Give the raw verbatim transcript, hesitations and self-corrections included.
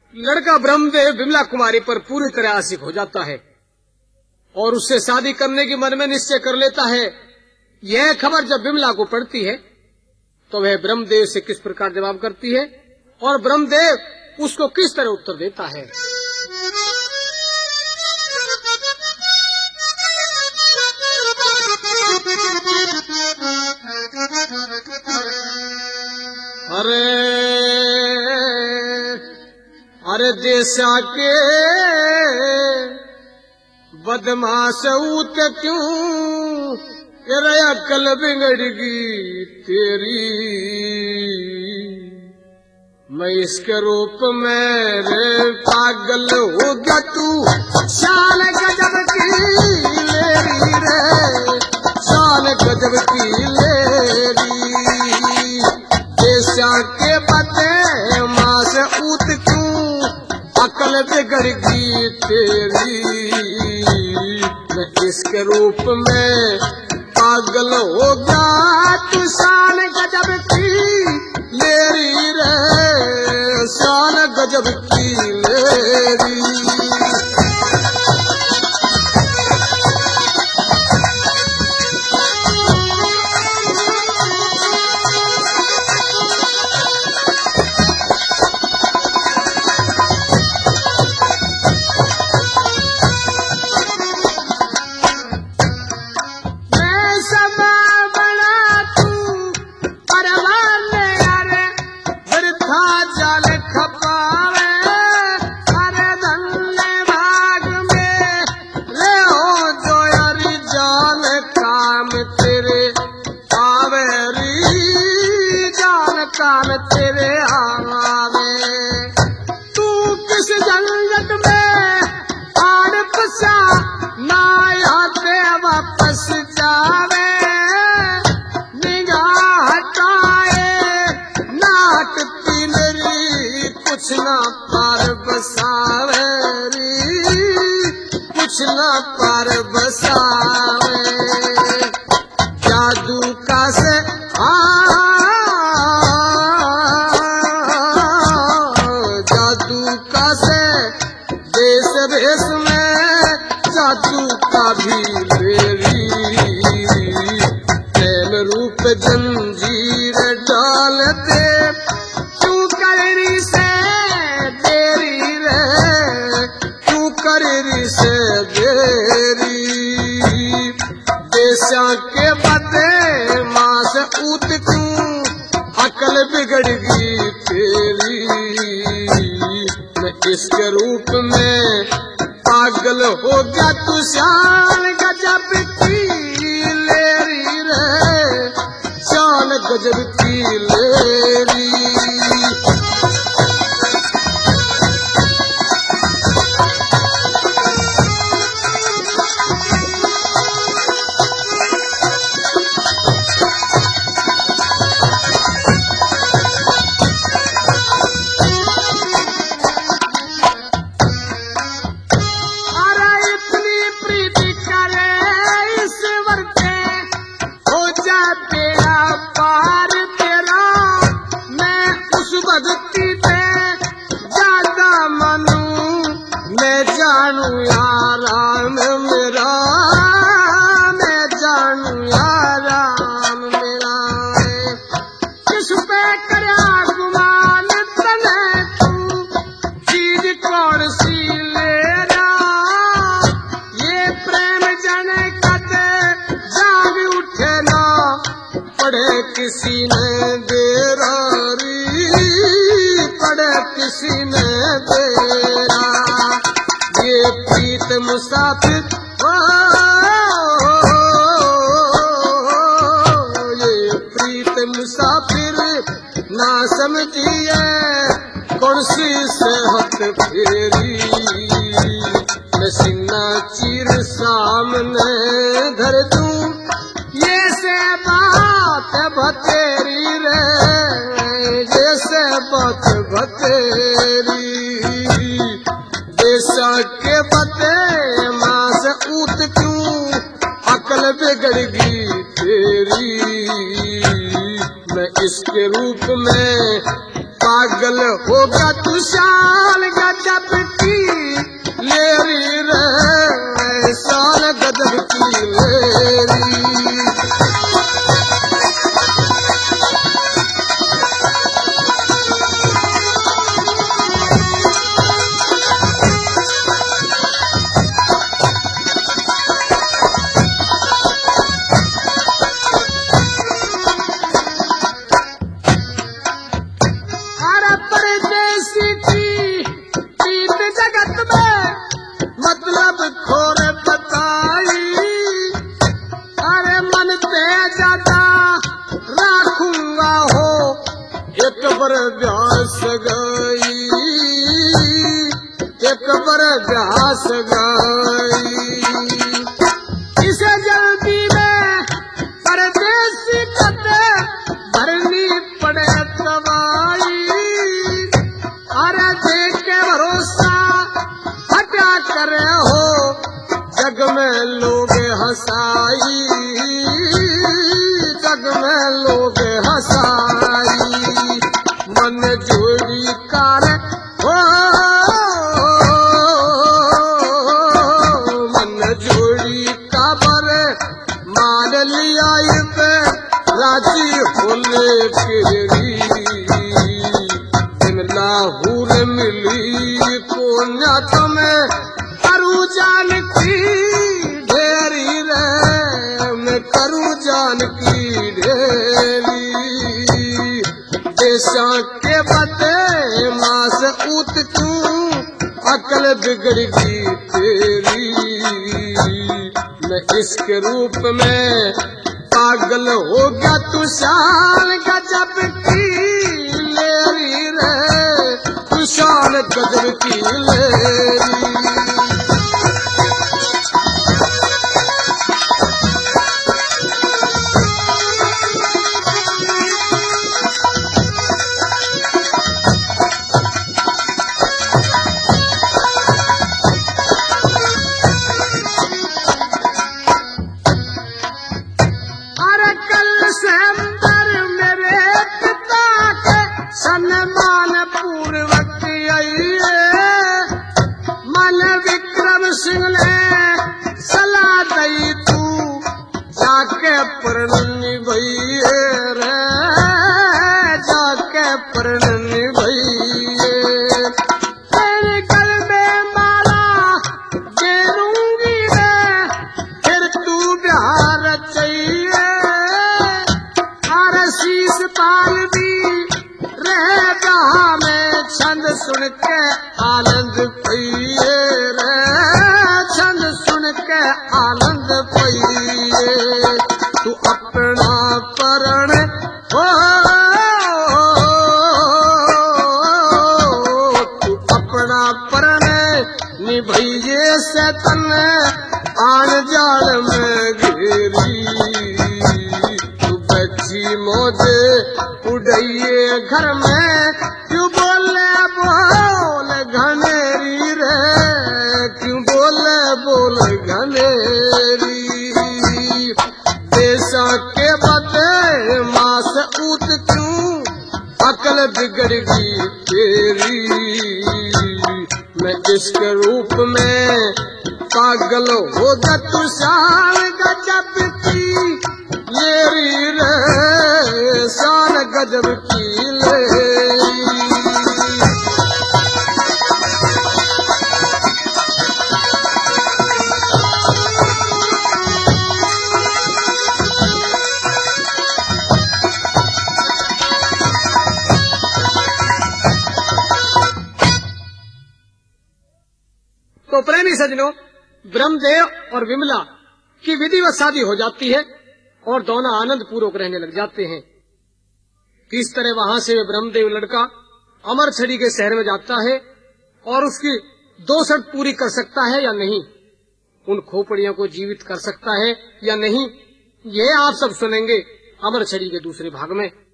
लड़का ब्रह्मदेव विमला कुमारी पर पूरी तरह आशिक हो जाता है और उससे शादी करने की मन में निश्चय कर लेता है। यह खबर जब विमला को पड़ती है तो वह ब्रह्मदेव से किस प्रकार जवाब करती है और ब्रह्मदेव उसको किस तरह उत्तर देता है। अरे अरे देशा के बदमाश ऊत क्यों तेरा अकल बिगड़गी तेरी। मैं इसके रूप में रे पागल हो गया तू शान गजब की लेरी रे शान गजब की लेरी। देशा के बदे मास ऊत क्यों अकल बिगड़गी तेरी। मैं इसके रूप में पागल हो गया तू शान गजब की लेरी रे शान गजब की लेरी। इसके रूप में पागल हो गया तू शान गजब की लेरी रे शान गजब की लेरी। किसी ने देरा री पड़े किसी ने देरा ये प्रीत मुसाफिर ये प्रीत मुसाफिर ना समझिए कौन सी सेहत फेरी। नसीना चीर सामने धर दूं ये से बात बतेरी रे जैसे बात बतेरी। देशा के बते मास ऊत क्यों अकल बिगड़गी तेरी। मैं इसके रूप में पागल होगा तू शान एक बरस हास गई। इसे जल्दी में परदेसी कते भरनी पड़े दवाई। अरे देख के भरोसा हटा करे हो जग में लोग हंसाई, जग में लोग हंसाई। मन जोड़ी कार हो मन जोड़ी काबर मान लिया पे राजी होले फिरी। बिमला हूर मिली कोन्या तुम्हें करू जान की ढेरी रे, मैं करू जान की ढेरी। देशा के बदे मास उत तू अकल बिगड़ गई तेरी। मैं इसके रूप में पागल हो गया तू शान गजब की लेरी रे, तू शान गजब की लेरी। सम्मान पूर्वक मन विक्रम सिंह ने सलाह दई तू जाके प्रण भैये रे, जाके प्रण भैये। तेरे गल में माला गेरूंगी रे, फिर तू बिहार चाहिए। हर शीश पाल भी रह में छंद सुन के आनंद पइए रे, छंद सुन के आनंद पइए। तू अपना परण हो तू अपना परण निभइए से तन आन जाल में घेरी। तू बच्ची मोजे उड़इए घर में क्यों बोले बोल घनेरी रे, क्यों बोले बोल घनेरी। देशा के बदे मास उत क्यों अकल बिगड़ गई तेरी। मैं इसके रूप में पागल हो गया तू शान गजब की लेरी रे, शान गजब की लेरी। तो प्रेमी सजनों, ब्रह्मदेव और विमला की विधिवत शादी हो जाती है और दोनों आनंद पूर्वक रहने लग जाते हैं। किस तरह वहां से ब्रह्मदेव लड़का अमर छड़ी के शहर में जाता है और उसकी दो शर्त पूरी कर सकता है या नहीं, उन खोपड़ियों को जीवित कर सकता है या नहीं, ये आप सब सुनेंगे अमर छड़ी के दूसरे भाग में।